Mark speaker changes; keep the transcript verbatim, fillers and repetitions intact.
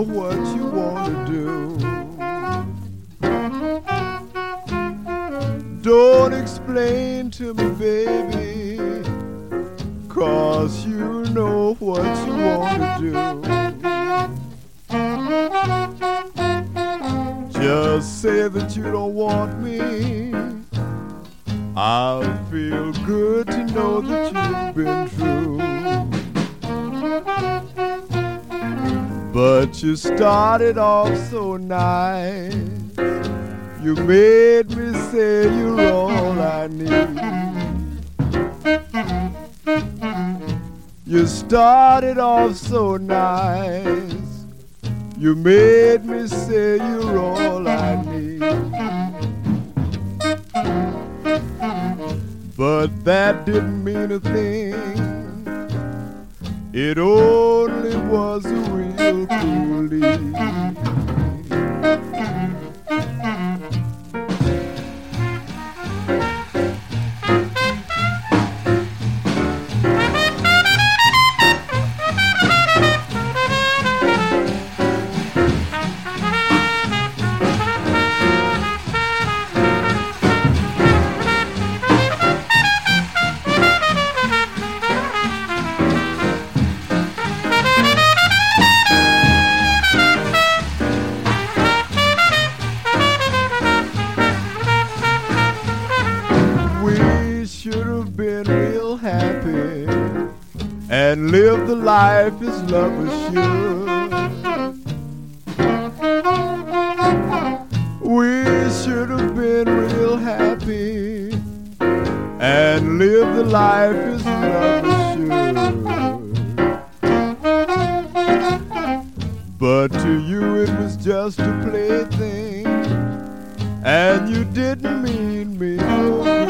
Speaker 1: know what you want to do. Don't explain to me, baby, 'cause you know what you want to do. Just say that you don't want me. I'll feel good to know that you've been true. But you started off so nice. You made me say you're all I need. You started off so nice. You made me say you're all I need. But that didn't mean a thing. It only was a real cool lead. And live the life as lovers should. We should have been real happy and live the life as lovers should. But to you it was just a plaything, and you didn't mean me no good.